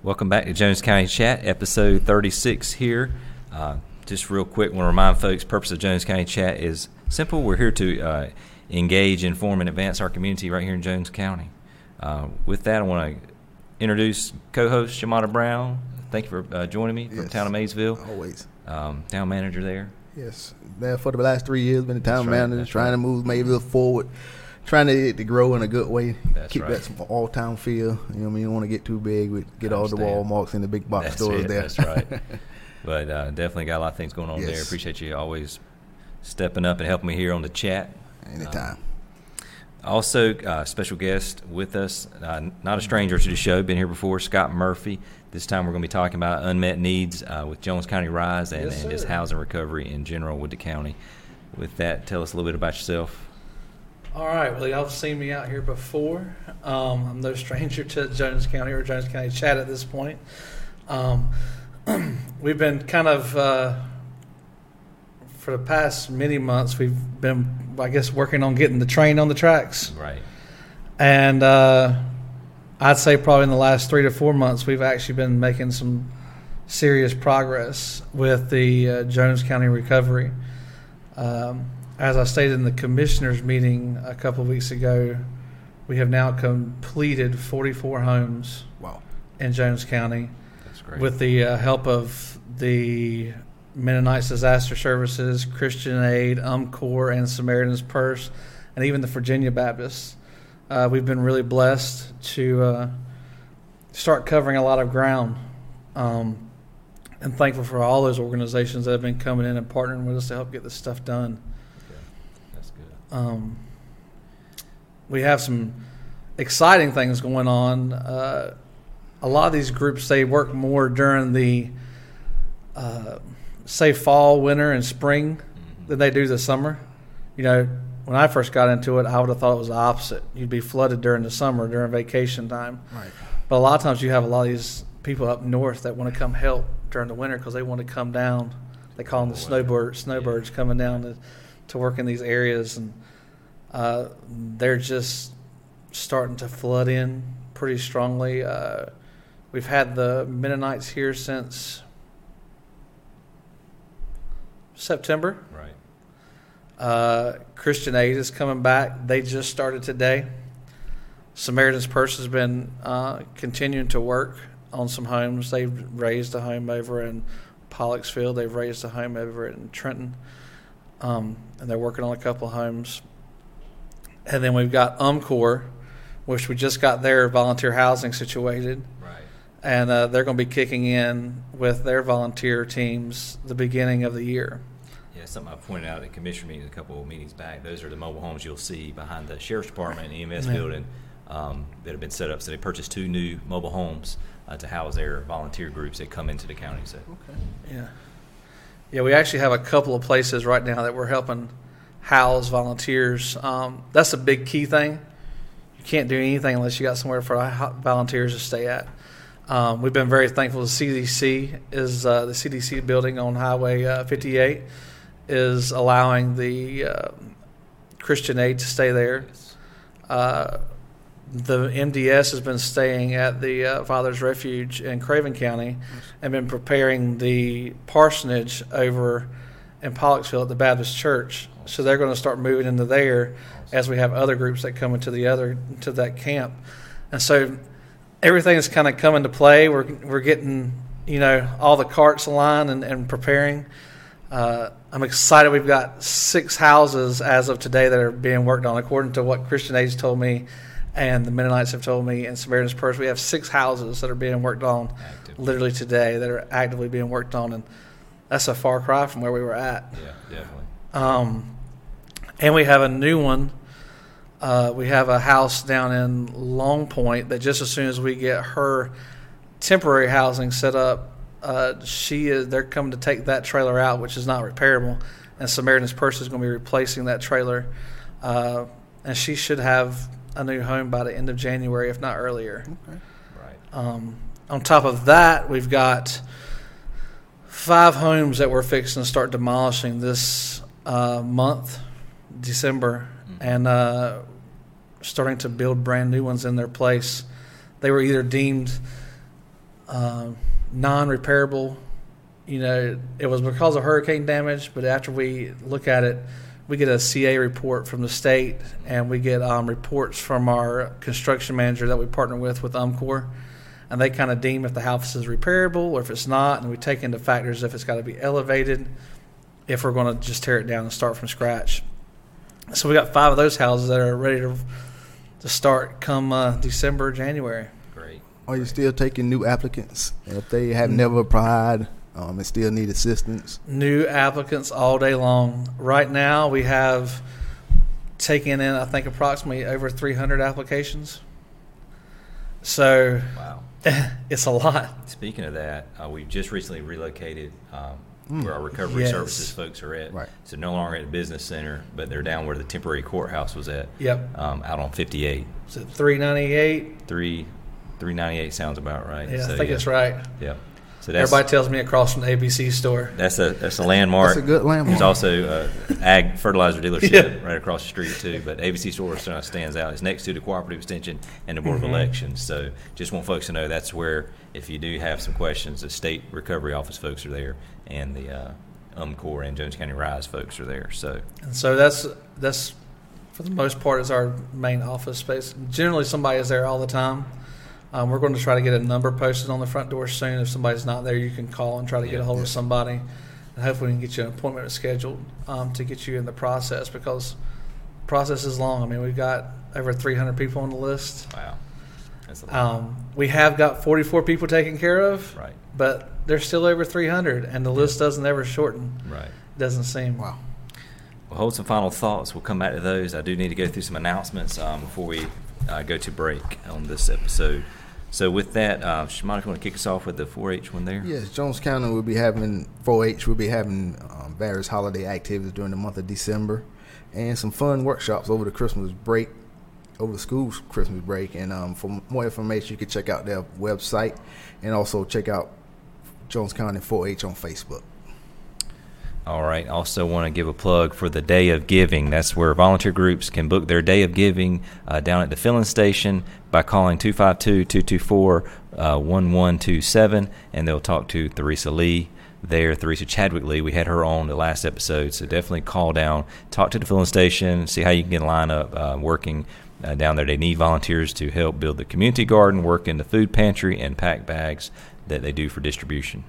Welcome back to Jones County Chat, episode 36 here. Just real quick, I want to remind folks, purpose of Jones County Chat is simple. We're here to engage, inform, and advance our community right here in Jones County. With that, I want to introduce co-host Shamata Brown. Thank you for joining me from Town of Maysville. Always. Town manager there. Yes. There for the last 3 years, been the town manager, trying to move Maysville forward, trying to grow in a good way. Keep right. that all-town feel. You know what I mean? You don't want to get too big. Get all the Walmarts and the big box stores there. That's right. But definitely got a lot of things going on there. Appreciate you always stepping up and helping me here on the chat. Anytime. Also, special guest with us, not a stranger to the show, been here before, Scott Murphy. This time we're going to be talking about unmet needs with Jones County Rise and just housing recovery in general with the county. With that, tell us a little bit about yourself. All right. Well, y'all have seen me out here before. I'm no stranger to Jones County or Jones County Chat at this point. We've been kind of, for the past many months, we've been, I guess, working on getting the train on the tracks. Right. And I'd say probably in the last 3 to 4 months, we've actually been making some serious progress with the Jones County recovery. As I stated in the commissioners meeting a couple of weeks ago, we have now completed 44 homes in Jones County. That's great. With the help of the Mennonites Disaster Services, Christian Aid, UMCOR, and Samaritan's Purse, and even the Virginia Baptists. We've been really blessed to start covering a lot of ground, and thankful for all those organizations that have been coming in and partnering with us to help get this stuff done. That's good. We have some exciting things going on. A lot of these groups, they work more during the, say, fall, winter, and spring than they do the summer. You know, when I first got into it, I would have thought it was the opposite. You'd be flooded during the summer, during vacation time. Right. But a lot of times you have a lot of these people up north that want to come help during the winter because they want to come down. They call them the snowbirds coming down to work in these areas. And they're just starting to flood in pretty strongly. We've had the Mennonites here since September. Right. Christian Aid is coming back. They just started today. Samaritan's Purse has been continuing to work on some homes. They've raised a home over in Pollocksville. They've raised a home over in Trenton. And they're working on a couple of homes. And then we've got UMCOR, which we just got their volunteer housing situated. Right. And they're going to be kicking in with their volunteer teams the beginning of the year. Yeah, something I pointed out at commission meetings a couple of meetings back. Those are the mobile homes you'll see behind the Sheriff's Department and EMS building that have been set up. So they purchased 2 new mobile homes to house their volunteer groups that come into the county. So. Okay. Yeah, we actually have a couple of places right now that we're helping house volunteers. That's a big key thing. You can't do anything unless you got somewhere for volunteers to stay at. We've been very thankful. The CDC is the CDC building on Highway 58 is allowing the Christian Aid to stay there. The MDS has been staying at the Father's Refuge in Craven County and been preparing the parsonage over in Pollocksville at the Baptist Church. So they're going to start moving into there as we have other groups that come into that camp. And so everything is kind of coming to play. We're getting, all the carts aligned and preparing. I'm excited. We've got 6 houses as of today that are being worked on, according to what Christian Aid's told me and the Mennonites have told me, and Samaritan's Purse. We have 6 houses that are being worked on literally today that are actively being worked on, and that's a far cry from where we were at. Yeah, definitely. And we have a new one. We have a house down in Long Point that just as soon as we get her temporary housing set up, they're coming to take that trailer out, which is not repairable, and Samaritan's Purse is going to be replacing that trailer, and she should have a new home by the end of January, if not earlier. Okay. Right. On top of that, we've got 5 homes that we're fixing to start demolishing this month, December, and starting to build brand new ones in their place. They were either deemed non-repairable. It was because of hurricane damage, but after we look at it, we get a CA report from the state, and we get reports from our construction manager that we partner with UMCOR, and they kind of deem if the house is repairable or if it's not, and we take into factors if it's got to be elevated, if we're going to just tear it down and start from scratch. So we got 5 of those houses that are ready to start come December, January. Great. Are you still taking new applicants if they have never applied and still need assistance? New applicants all day long. Right now we have taken in, I think, approximately over 300 applications. So wow. It's a lot. Speaking of that, we've just recently relocated where our recovery services folks are at. Right. So no longer at the business center, but they're down where the temporary courthouse was at. Yep. Out on 58. Is it 398? 398 sounds about right. Yeah, so, I think it's right. Yep. So that's, everybody tells me across from the ABC store. That's a landmark. That's a good landmark. There's also ag fertilizer dealership right across the street too. But ABC store stands out. It's next to the Cooperative Extension and the Board of Elections. So just want folks to know that's where, if you do have some questions, the State Recovery Office folks are there, and the UMCOR and Jones County RISE folks are there. So that's for the most part is our main office space. Generally, somebody is there all the time. We're going to try to get a number posted on the front door soon. If somebody's not there, you can call and try to get a hold of somebody. And hopefully we can get you an appointment scheduled to get you in the process, because the process is long. I mean, we've got over 300 people on the list. Wow. That's a lot. We have got 44 people taken care of, Right. but there's still over 300, and the list doesn't ever shorten. Right. Doesn't seem. Wow. We'll hold some final thoughts. We'll come back to those. I do need to go through some announcements before we go to break on this episode. So with that, Shimon, if you want to kick us off with the 4-H one there? Yes, Jones County will be having 4-H. We'll be having various holiday activities during the month of December, and some fun workshops over the Christmas break, over the school's Christmas break. And for more information, you can check out their website, and also check out Jones County 4-H on Facebook. All right. Also want to give a plug for the Day of Giving. That's where volunteer groups can book their Day of Giving down at the filling station by calling 252-224-1127, and they'll talk to Theresa Lee there, Theresa Chadwick Lee. We had her on the last episode, so definitely call down, talk to the filling station, see how you can get line up working down there. They need volunteers to help build the community garden, work in the food pantry, and pack bags that they do for distribution.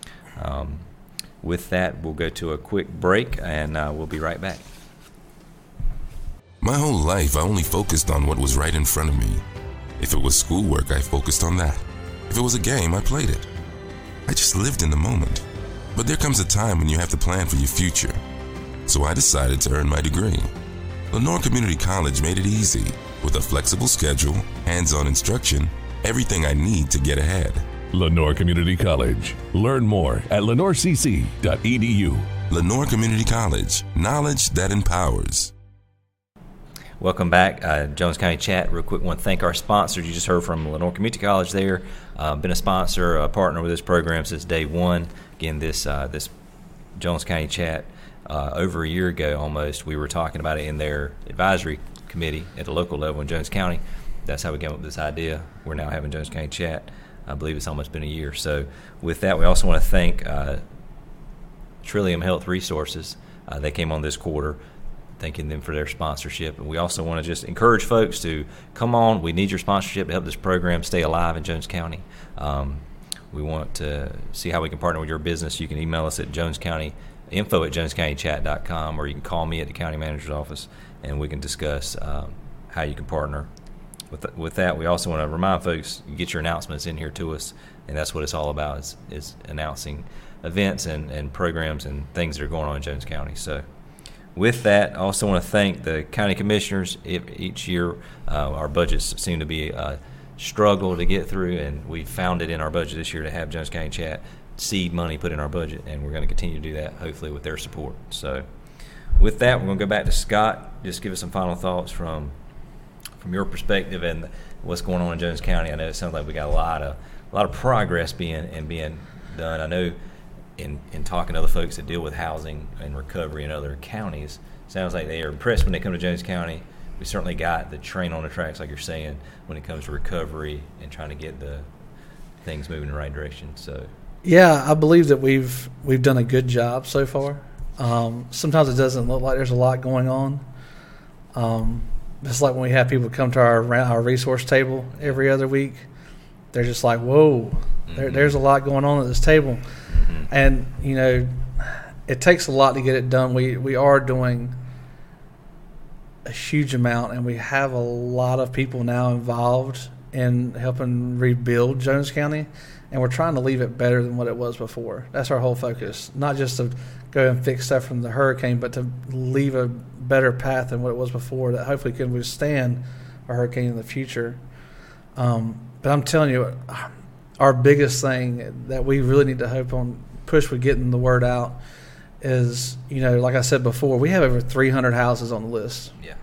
With that, we'll go to a quick break, and we'll be right back. My whole life, I only focused on what was right in front of me. If it was schoolwork, I focused on that. If it was a game, I played it. I just lived in the moment. But there comes a time when you have to plan for your future. So I decided to earn my degree. Lenoir Community College made it easy, with a flexible schedule, hands-on instruction, everything I need to get ahead. Lenoir Community College. Learn more at lenoircc.edu. Lenoir Community College. Knowledge that empowers. Welcome back. Jones County Chat. Real quick, want to thank our sponsors. You just heard from Lenoir Community College there. Been a sponsor, a partner with this program since day one. Again, this Jones County Chat, over a year ago almost, we were talking about it in their advisory committee at the local level in Jones County. That's how we came up with this idea. We're now having Jones County Chat. I believe it's almost been a year. So with that, we also want to thank Trillium Health Resources. They came on this quarter, thanking them for their sponsorship. And we also want to just encourage folks to come on. We need your sponsorship to help this program stay alive in Jones County. We want to see how we can partner with your business. You can email us at info@jonescountychat.com, or you can call me at the county manager's office, and we can discuss how you can partner. With that, we also want to remind folks, you get your announcements in here to us, and that's what it's all about, is announcing events and programs and things that are going on in Jones County. So with that, I also want to thank the county commissioners. Each year, our budgets seem to be a struggle to get through, and we found it in our budget this year to have Jones County Chat seed money put in our budget, and we're going to continue to do that, hopefully with their support. So with that, we're going to go back to Scott. Just give us some final thoughts from your perspective and what's going on in Jones County. I know it sounds like we got a lot of progress being done. I know in talking to other folks that deal with housing and recovery in other counties, sounds like they are impressed when they come to Jones County. We certainly got the train on the tracks, like you're saying, when it comes to recovery and trying to get the things moving in the right direction. So, yeah, I believe that we've done a good job so far. Sometimes it doesn't look like there's a lot going on. It's like when we have people come to our resource table every other week, they're just like, whoa, there's a lot going on at this table. Mm-hmm. And, you know, it takes a lot to get it done. We are doing a huge amount, and we have a lot of people now involved in helping rebuild Jones County, and we're trying to leave it better than what it was before. That's our whole focus, not just to go and fix stuff from the hurricane, but to leave a better path than what it was before that hopefully can withstand a hurricane in the future. But I'm telling you, our biggest thing that we really need to push with getting the word out is, you know, like I said before, we have over 300 houses on the list. Yeah.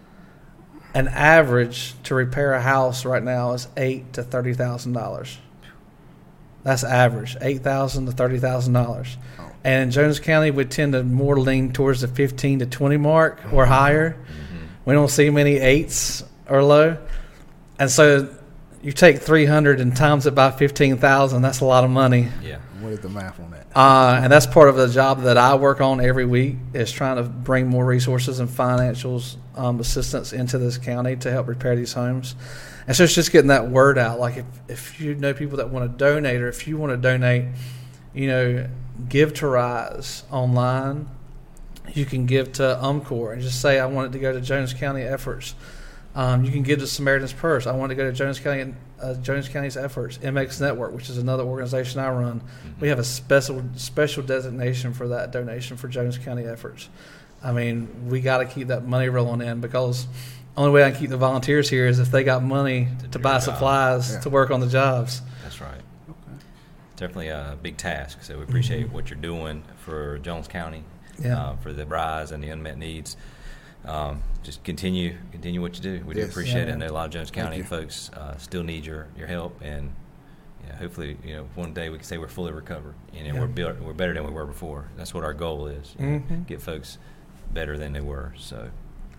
An average to repair a house right now is $8,000 to $30,000. That's average, $8,000 to $30,000. Oh. And in Jones County, we tend to more lean towards the 15 to 20 mark or higher. Mm-hmm. We don't see many 8s or low. And so you take 300 and times it by 15,000, that's a lot of money. Yeah. What is the math on that? And that's part of the job that I work on every week, is trying to bring more resources and financials assistance into this county to help repair these homes. And so it's just getting that word out. Like if you know people that want to donate, or if you want to donate, you know, give to Rise online. You can give to UMCOR and just say, I want it to go to Jones County efforts. You can give to Samaritan's Purse. I want to go to Jones County's efforts. MX Network, which is another organization I run. Mm-hmm. We have a special designation for that donation for Jones County efforts. I mean, we got to keep that money rolling in, because the only way I can keep the volunteers here is if they got money to buy supplies to work on the jobs. That's right. Okay. Definitely a big task. So we appreciate what you're doing for Jones County, for the Rise and the unmet needs. Just continue what you do. We do appreciate it. I know a lot of Jones County folks still need your help, and hopefully, you know, one day we can say we're fully recovered, and we're better than we were before. That's what our goal is. You know, get folks better than they were. So,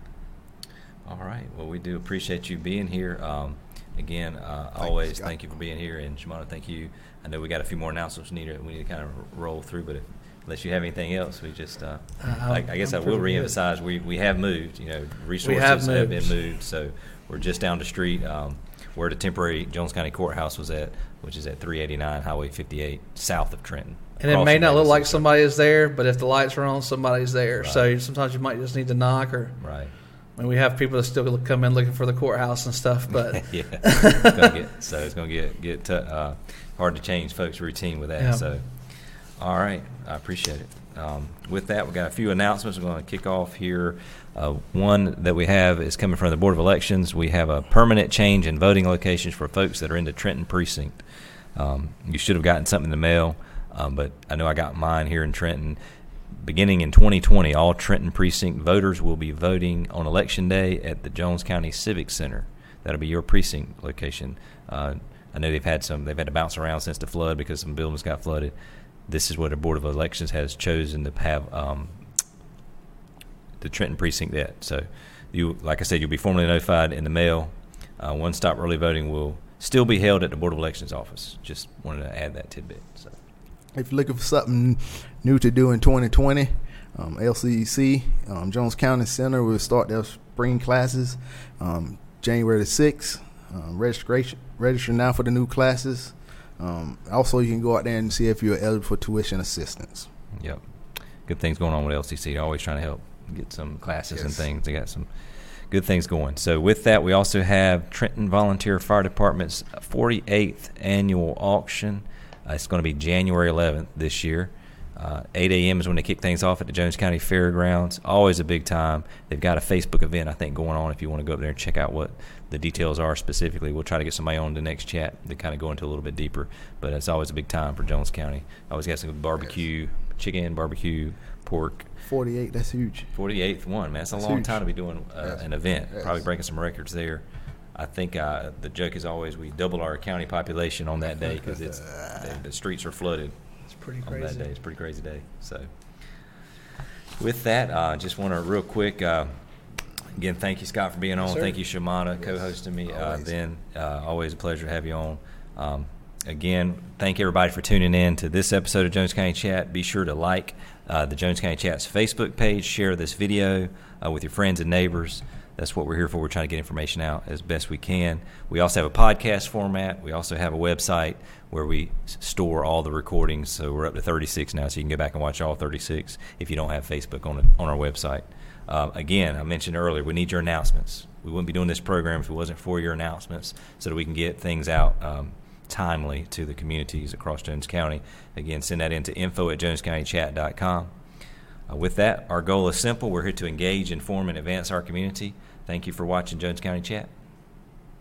all right. Well, we do appreciate you being here. Again, always thank you for being here, and Shimano, thank you. I know we got a few more announcements we need to kind of roll through, but unless you have anything else, we just I guess I will reemphasize we have moved. You know, resources have been moved, so we're just down the street where the temporary Jones County Courthouse was at, which is at 389 Highway 58, south of Trenton. And it may not look like somebody is there, but if the lights are on, somebody's there. Right. So sometimes you might just need to knock, or right. I mean, we have people that still come in looking for the courthouse and stuff, but it's going to get hard to change folks' routine with that. Yeah. So, all right, I appreciate it. With that, we've got a few announcements we're going to kick off here. One that we have is coming from the Board of Elections. We have a permanent change in voting locations for folks that are in the Trenton precinct. You should have gotten something in the mail, but I know I got mine here in Trenton. Beginning in 2020, all Trenton precinct voters will be voting on Election Day at the Jones County Civic Center. That'll be your precinct location. I know they've had to bounce around since the flood because some buildings got flooded. This is what the Board of Elections has chosen to have the Trenton precinct at. So, like I said, you'll be formally notified in the mail. One-stop early voting will still be held at the Board of Elections office. Just wanted to add that tidbit. So, if you're looking for something new to do in 2020, LCC, Jones County Center will start their spring classes January the 6th. Register now for the new classes. Also, you can go out there and see if you're eligible for tuition assistance. Yep. Good things going on with LCC. They're always trying to help get some classes and things. They got some good things going. So with that, we also have Trenton Volunteer Fire Department's 48th annual auction. It's going to be January 11th this year. 8 a.m. is when they kick things off at the Jones County Fairgrounds. Always a big time. They've got a Facebook event, I think, going on if you want to go up there and check out what the details are specifically. We'll try to get somebody on the next chat to kind of go into a little bit deeper. But it's always a big time for Jones County. Always got some barbecue, chicken, barbecue, pork. 48, that's huge. 48th one, man. That's a long time to be doing an event. Probably breaking some records there. I think the joke is always we double our county population on that day because the streets are flooded. It's pretty crazy. On that day. It's a pretty crazy day. So with that, just want to real quick, again, thank you, Scott, for being on. Yes, thank you, Shimana, co-hosting me. Ben, always a pleasure to have you on. Again, thank everybody for tuning in to this episode of Jones County Chat. Be sure to like the Jones County Chat's Facebook page, share this video with your friends and neighbors. That's what we're here for. We're trying to get information out as best we can. We also have a podcast format. We also have a website where we store all the recordings. So we're up to 36 now, so you can go back and watch all 36 if you don't have Facebook on our website. Again, I mentioned earlier, we need your announcements. We wouldn't be doing this program if it wasn't for your announcements so that we can get things out timely to the communities across Jones County. Again, send that into info@jonescountychat.com. With that, our goal is simple. We're here to engage, inform, and advance our community. Thank you for watching Jones County Chat.